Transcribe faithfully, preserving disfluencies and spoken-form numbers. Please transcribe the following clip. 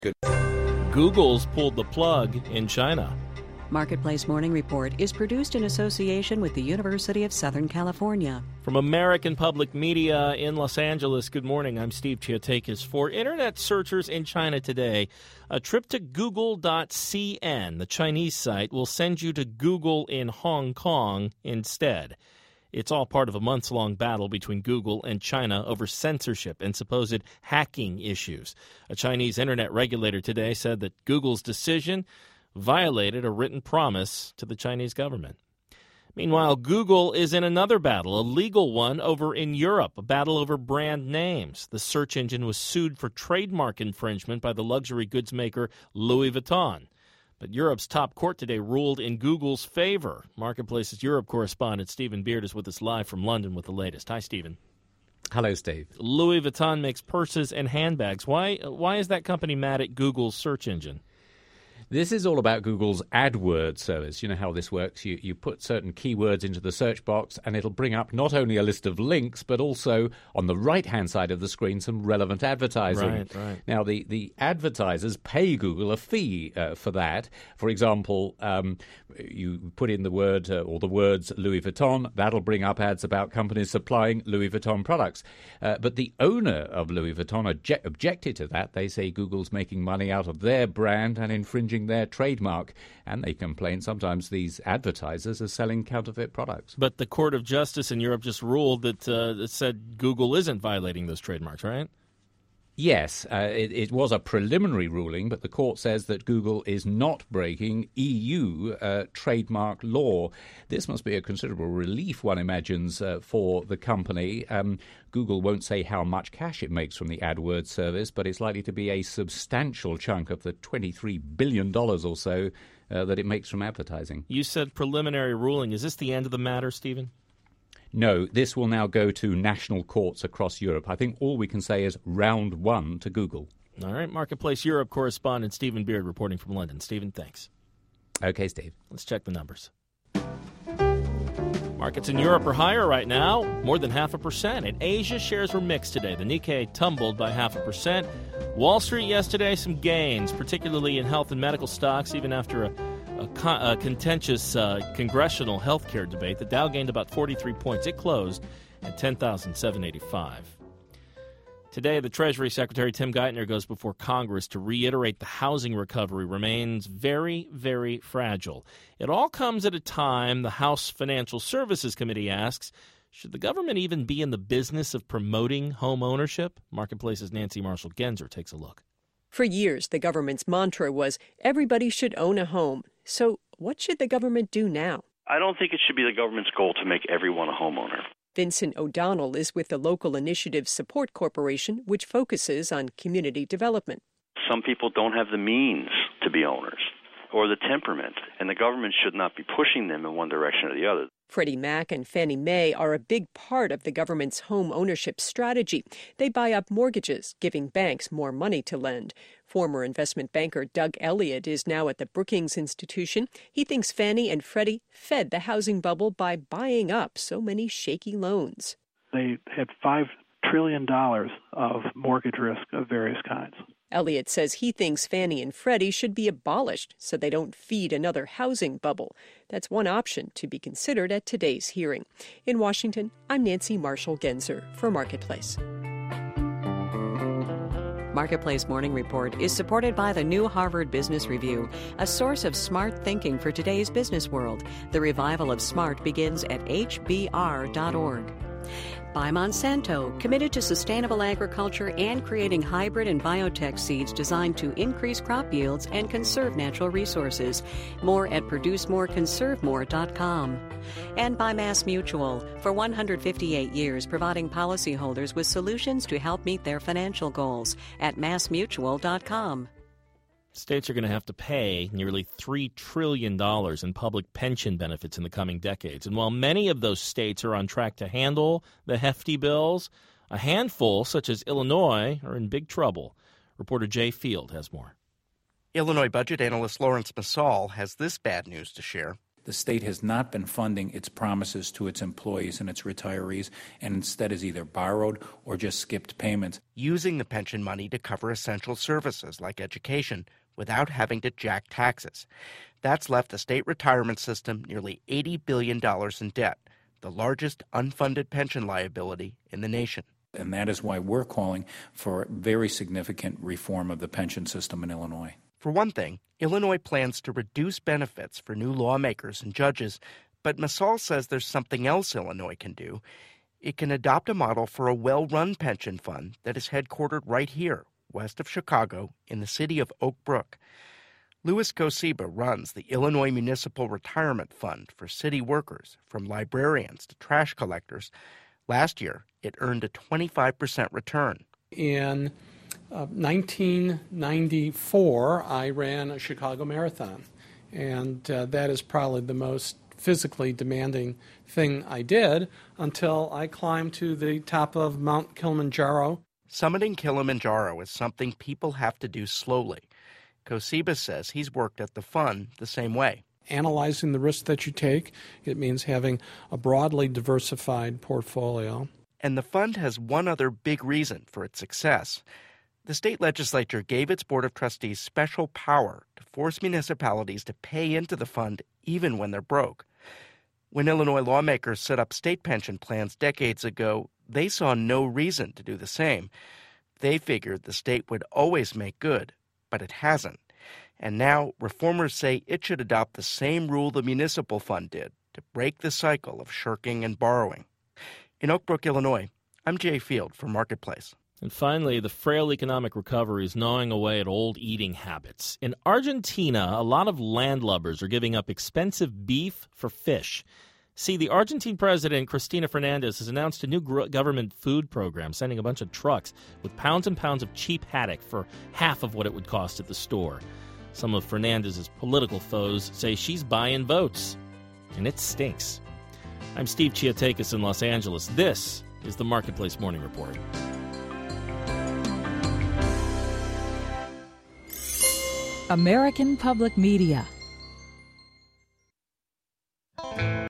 Good. Google's pulled the plug in China. Marketplace Morning Report is produced in association with the University of Southern California. From American Public Media in Los Angeles, good morning. I'm Steve Chiotakis. For Internet searchers in China today, a trip to google dot c n, the Chinese site, will send you to Google in Hong Kong instead. It's all part of a months-long battle between Google and China over censorship and supposed hacking issues. A Chinese Internet regulator today said that Google's decision violated a written promise to the Chinese government. Meanwhile, Google is in another battle, a legal one over in Europe, a battle over brand names. The search engine was sued for trademark infringement by the luxury goods maker Louis Vuitton. But Europe's top court today ruled in Google's favor. Marketplace's Europe correspondent Stephen Beard is with us live from London with the latest. Hi, Stephen. Hello, Steve. Louis Vuitton makes purses and handbags. Why, why is that company mad at Google's search engine? This is all about Google's AdWords service. You know how this works. You you put certain keywords into the search box, and it'll bring up not only a list of links, but also on the right-hand side of the screen some relevant advertising. Right, right. Now, the, the advertisers pay Google a fee uh, for that. For example, um, you put in the word uh, or the words Louis Vuitton, that'll bring up ads about companies supplying Louis Vuitton products. Uh, but the owner of Louis Vuitton obje- objected to that. They say Google's making money out of their brand and infringing their trademark, and they complain sometimes these advertisers are selling counterfeit products. But the Court of Justice in Europe just ruled that uh, it said Google isn't violating those trademarks, right? Yes, uh, it, it was a preliminary ruling, but the court says that Google is not breaking E U uh, trademark law. This must be a considerable relief, one imagines, uh, for the company. Um, Google won't say how much cash it makes from the AdWords service, but it's likely to be a substantial chunk of the twenty-three billion dollars or so uh, that it makes from advertising. You said preliminary ruling. Is this the end of the matter, Stephen? No, this will now go to national courts across Europe. I think all we can say is round one to Google. All right, Marketplace Europe correspondent Stephen Beard reporting from London. Stephen, thanks. Okay, Steve. Let's check the numbers. Markets in Europe are higher right now, more than half a percent. In Asia, shares were mixed today. The Nikkei tumbled by half a percent. Wall Street yesterday, some gains, particularly in health and medical stocks, even after a A, con- a contentious uh, congressional health care debate. The Dow gained about forty-three points. It closed at ten thousand seven hundred eighty-five. Today, the Treasury Secretary Tim Geithner goes before Congress to reiterate the housing recovery remains very, very fragile. It all comes at a time the House Financial Services Committee asks, should the government even be in the business of promoting home ownership? Marketplace's Nancy Marshall-Genzer takes a look. For years, the government's mantra was, everybody should own a home. So what should the government do now? I don't think it should be the government's goal to make everyone a homeowner. Vincent O'Donnell is with the Local Initiative Support Corporation, which focuses on community development. Some people don't have the means to be owners or the temperament, and the government should not be pushing them in one direction or the other. Freddie Mac and Fannie Mae are a big part of the government's home ownership strategy. They buy up mortgages, giving banks more money to lend. Former investment banker Doug Elliott is now at the Brookings Institution. He thinks Fannie and Freddie fed the housing bubble by buying up so many shaky loans. They had five trillion dollars of mortgage risk of various kinds. Elliott says he thinks Fannie and Freddie should be abolished so they don't feed another housing bubble. That's one option to be considered at today's hearing. In Washington, I'm Nancy Marshall-Genzer for Marketplace. Marketplace Morning Report is supported by the new Harvard Business Review, a source of smart thinking for today's business world. The revival of smart begins at H B R dot org. By Monsanto, committed to sustainable agriculture and creating hybrid and biotech seeds designed to increase crop yields and conserve natural resources. More at produce more conserve more dot com. And by MassMutual, for one hundred fifty-eight years providing policyholders with solutions to help meet their financial goals at mass mutual dot com. States are going to have to pay nearly three trillion dollars in public pension benefits in the coming decades. And while many of those states are on track to handle the hefty bills, a handful, such as Illinois, are in big trouble. Reporter Jay Field has more. Illinois budget analyst Lawrence Massall has this bad news to share. The state has not been funding its promises to its employees and its retirees, and instead has either borrowed or just skipped payments. Using the pension money to cover essential services like education without having to jack taxes. That's left the state retirement system nearly eighty billion dollars in debt, the largest unfunded pension liability in the nation. And that is why we're calling for very significant reform of the pension system in Illinois. For one thing, Illinois plans to reduce benefits for new lawmakers and judges, but Massal says there's something else Illinois can do. It can adopt a model for a well-run pension fund that is headquartered right here, west of Chicago, in the city of Oak Brook. Louis Kosiba runs the Illinois Municipal Retirement Fund for city workers, from librarians to trash collectors. Last year, it earned a twenty-five percent return. In uh, nineteen ninety-four, I ran a Chicago Marathon, and uh, that is probably the most physically demanding thing I did until I climbed to the top of Mount Kilimanjaro. Summiting Kilimanjaro is something people have to do slowly. Kosiba says he's worked at the fund the same way. Analyzing the risk that you take, it means having a broadly diversified portfolio. And the fund has one other big reason for its success. The state legislature gave its Board of Trustees special power to force municipalities to pay into the fund even when they're broke. When Illinois lawmakers set up state pension plans decades ago, they saw no reason to do the same. They figured the state would always make good, but it hasn't. And now reformers say it should adopt the same rule the municipal fund did to break the cycle of shirking and borrowing. In Oak Brook, Illinois, I'm Jay Field for Marketplace. And finally, the frail economic recovery is gnawing away at old eating habits. In Argentina, a lot of landlubbers are giving up expensive beef for fish. See, the Argentine president, Cristina Fernandez, has announced a new gr- government food program, sending a bunch of trucks with pounds and pounds of cheap haddock for half of what it would cost at the store. Some of Fernandez's political foes say she's buying votes, and it stinks. I'm Steve Chiatakis in Los Angeles. This is the Marketplace Morning Report. American Public Media